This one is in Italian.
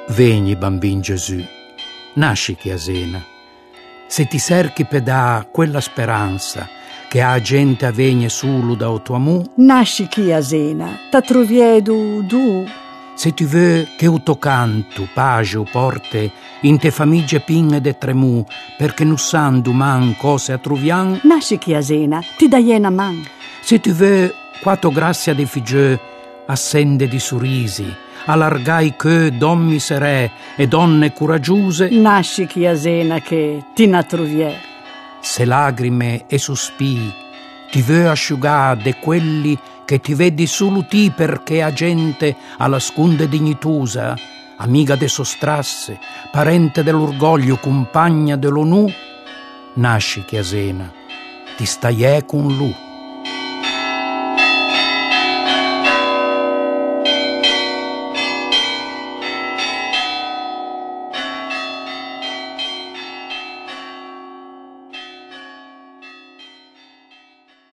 Vegni, bambin Gesù, nasci chiasena. Se ti cerchi per da quella speranza che ha gente a vegne solo da tuo amore, nasci chiasena, ta troviedu du. Se ti vuoi che uto canto, pace o porte in te famiglie pinne de tremù, perché non sanno man cose a trovian, nasci chiasena, ti dai una man. Se ti vuoi quattro grazia dei figli assende di sorrisi, allargai che dommi serè e donne coraggiose, nasci chiasena che ti na troviè. Se lagrime e sospiri ti vuoi asciugare de quelli che ti vedi solo ti perché a gente alla sconde dignitosa, amiga de sostrasse, parente dell'orgoglio, compagna dell'onù, nasci chiasena, ti stai con lui.